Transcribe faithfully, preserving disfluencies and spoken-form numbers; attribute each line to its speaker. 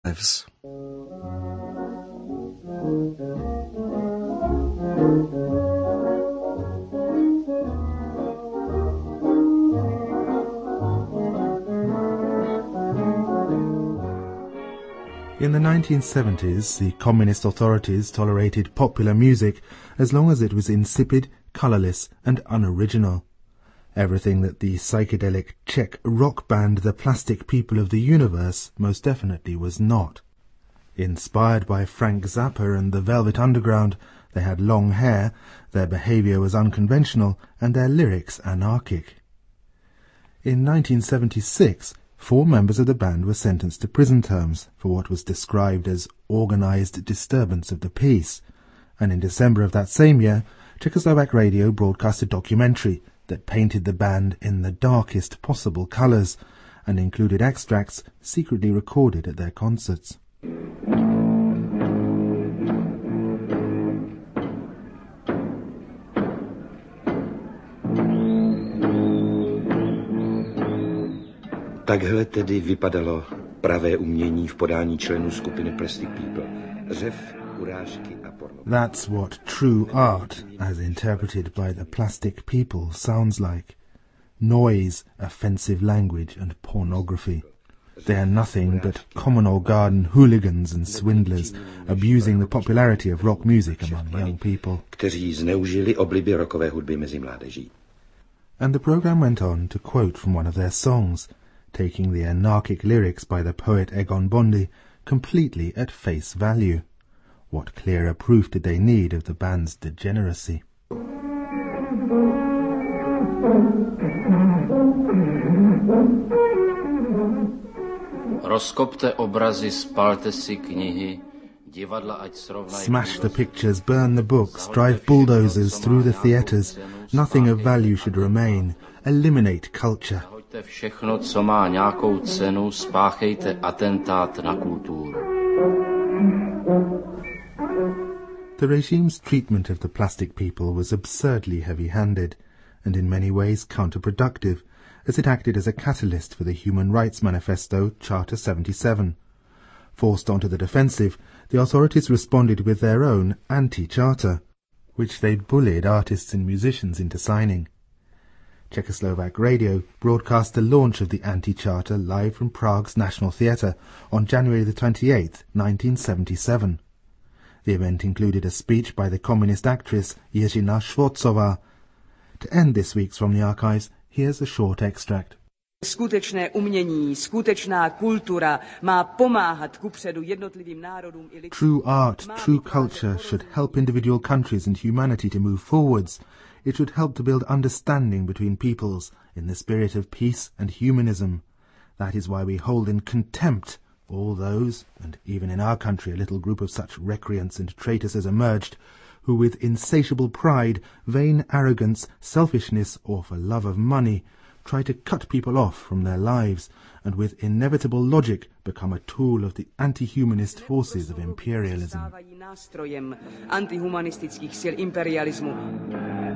Speaker 1: lives.
Speaker 2: In the nineteen seventies, the communist authorities tolerated popular music as long as it was insipid, colourless and unoriginal. Everything that the psychedelic Czech rock band The Plastic People of the Universe most definitely was not. Inspired by Frank Zappa and the Velvet Underground, they had long hair, their behaviour was unconventional and their lyrics anarchic. In nineteen seventy-six, four members of the band were sentenced to prison terms for what was described as organised disturbance of the peace, and in December of that same year, Czechoslovak radio broadcast a documentary that painted the band in the darkest possible colours and included extracts secretly recorded at their concerts.
Speaker 3: Takhle tedy vypadalo pravé umění v podání členů skupiny Plastic People. Řev, urážky a porno.
Speaker 2: That's what true art, as interpreted by the Plastic People, sounds like. Noise, offensive language and pornography. They are nothing but common old garden hooligans and swindlers, abusing the popularity of rock music among young people.
Speaker 3: Kteří zneužili obliby rockové hudby mezi mládeží.
Speaker 2: And the program went on to quote from one of their songs, taking the anarchic lyrics by the poet Egon Bondy completely at face value. What clearer proof did they need of the band's degeneracy?
Speaker 4: Rozkopte obrazy, spalte si knihy, divadla ať srovnají.
Speaker 2: Smash the pictures, burn the books, drive bulldozers through the theatres. Nothing of value should remain. Eliminate culture.
Speaker 4: Hoďte všechno, co má nějakou cenu, spáchejte atentát na kulturu.
Speaker 2: The regime's treatment of the Plastic People was absurdly heavy-handed, and in many ways counterproductive, as it acted as a catalyst for the Human Rights Manifesto, Charter seventy-seven. Forced onto the defensive, the authorities responded with their own anti-charter, which they bullied artists and musicians into signing. Czechoslovak radio broadcast the launch of the anti-charter live from Prague's National Theatre on January the twenty-eighth, nineteen seventy-seven. The event included a speech by the communist actress Jiřina Švorcová. To end this week's From the Archives, here's a short extract.
Speaker 5: Skutečné umění, skutečná kultura má pomáhat kupředu jednotlivým národům i lidem.
Speaker 2: True art, true culture should help individual countries and humanity to move forwards. It should help to build understanding between peoples in the spirit of peace and humanism. That is why we hold in contempt all those, and even in our country a little group of such recreants and traitors has emerged, who with insatiable pride, vain arrogance, selfishness, or for love of money, try to cut people off from their lives, and with inevitable logic become a tool of the anti-humanist forces of imperialism.
Speaker 5: Nástrojem antihumanistických sil imperialismu.